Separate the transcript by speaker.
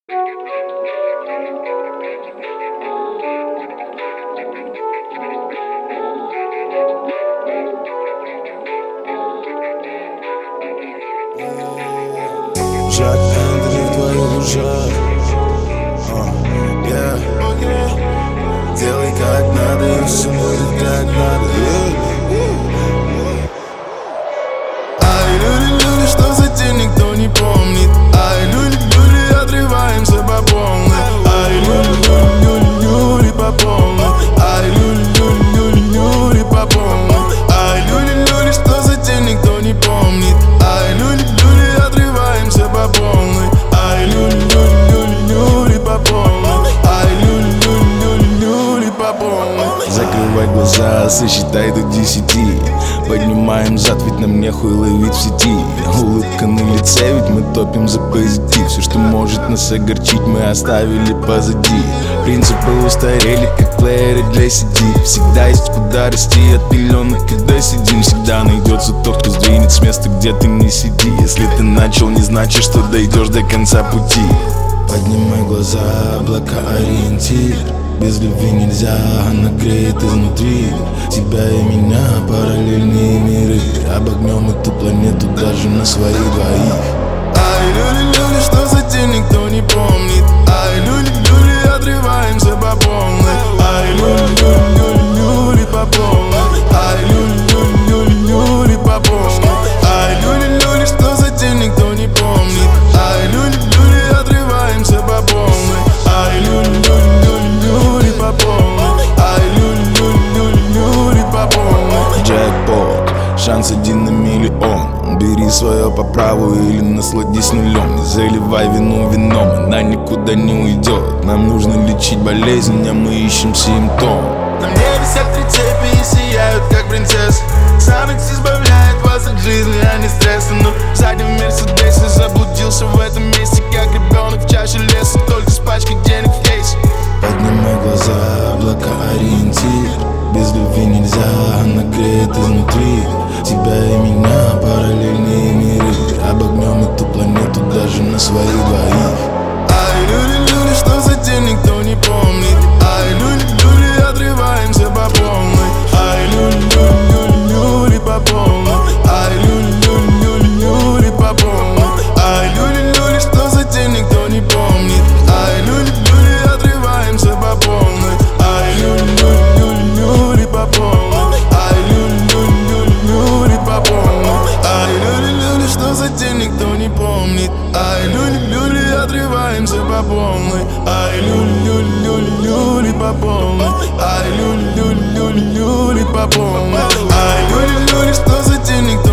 Speaker 1: Жак Энтони в твоих ушах. Делай как надо, и все будет как надо. Ай, люди, что за день никто не помнит. Ай, люди, отрываемся по полной. Ай, люди, по полной. Ай, люди, по полной. Ай, люди, что за день никто не помнит. Ай, люди, отрываемся по полной. Ай, люди, по полной. Ай, люди, по полной. Закрывай глаза, сосчитай до 10. Поднимаем зад, ведь нам нехуй ловить в сети. Улыбка на лице, ведь мы топим за позитив. Все, что может нас огорчить, мы оставили позади. Принципы устарели, как плееры для CD. Всегда есть куда расти от пеленок, когда сидим. Всегда найдется тот, кто сдвинет с места, где ты не сиди. Если ты начал, не значит, что дойдешь до конца пути. Поднимай глаза, облака ориентир. Без любви нельзя, она греет изнутри. Тебя и меня, параллельные миры. Обогнем эту планету даже на свои двоих. Ай, люди, что за день никто не помнит. Ай, люди, отрываемся по полной. Ай, люди, по полной. Ай, люди, по полной. Ай, люди, что за день никто не помнит. Ай, люди, отрываемся по полной. Ай, люди, по полной. Ай, люди, по полной. Джекпот, шанс 1 на миллион. Бери свое по праву или насладись нулем. Не заливай вину вином, она никуда не уйдет. Нам нужно лечить болезнь, а мы ищем симптом.
Speaker 2: На мне висят 3 цепи и сияют, как принцессы. Самец избавляет вас от жизни, а не стресса. Но сзади в Мерседесе заблудился в этом месте, как ребенок в чаше леса, только с пачкой денег в кейсе.
Speaker 1: Поднимай глаза, облака ориентир. Без любви нельзя, она греет изнутри. Тебя и меня, параллельные миры. Обогнем эту планету даже на свои двоих. Ай, люди, что за день никто не помнит. Ай, люди, отрываемся по полной. Ай, люди, по полной. Ай, люди, по полной. Ай, люди, что за день никто не помнит. Ай, люди, отрываемся по полной. Ай, люди, по полной. Ай, люди, по полной. Ай, люди, что за день никто не помнит. Ай, люди, отрываемся по полной. Ай, люди, по полной. Ай, люди, по полной. Ай, люди, что за день никто